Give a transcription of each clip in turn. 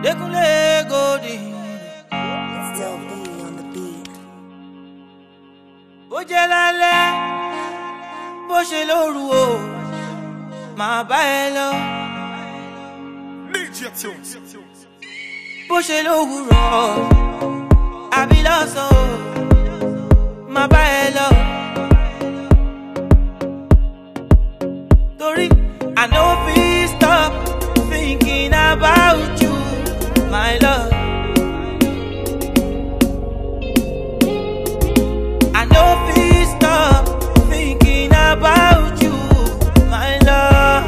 Dekunle Goldie. Still be on the beat. Bó jẹ́ lálẹ́, bó ṣe lóru o, máa bá ẹ lọ. Bó ṣe lówùrọ̀, àbí lọ́sàn-án o, máa bá ẹ lọ. Torí I no fit stop thinking about you, my love. I no fit stop thinking about you, my love.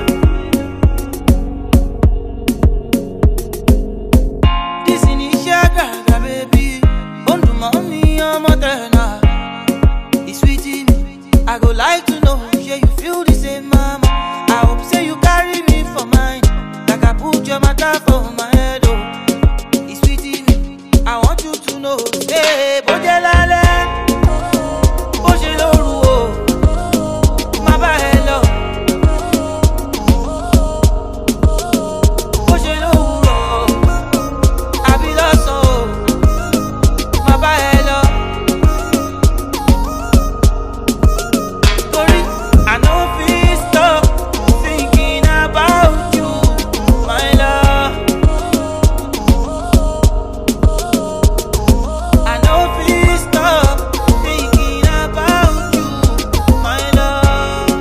This initial gaga, baby, on the money, I'm a turner. It's sweet in me. I go like to know, yeah, you feel the same, mama. I hope say you carry me for mine, like I put your matter for my head, oh. It's sweet in me. I want you to know, hey, boje lale, boje loru o, ma ba ẹ lọ. Boje lowuro, àbí lọ́sàn o, ma ba ẹ lọ. Torí I no fit stop thinking about you, my love. I no fit stop thinking about you, my love.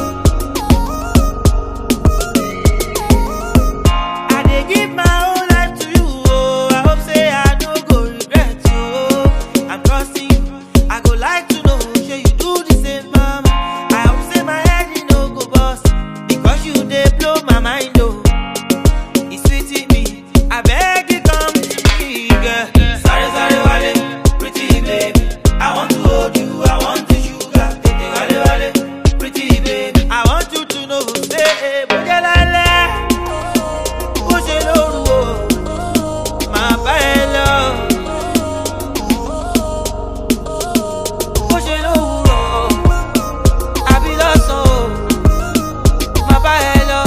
I dey give my whole life to you, oh. I hope say I no go regret you, oh. I'm trusting you. I go like to know, say you do the same, mama. I hope say my head e no go bust, because you dey blow my mind, oh. It's sweet in me. I beg you come to me, girl. Sorry, sorry, wale, pretty baby. I want to hold you, I want the sugar. Tete wale, wale, pretty baby. I want you to know, say, boje lale, boje loru o, ma ba ẹ lọ. Boje lowuro, àbí lọ́sàn o, ma ba ẹ lọ.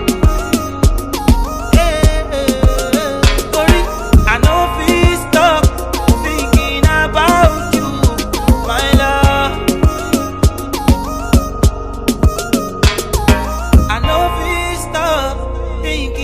Torí I no fit stop thinking about you, my love. I no fit stop thinking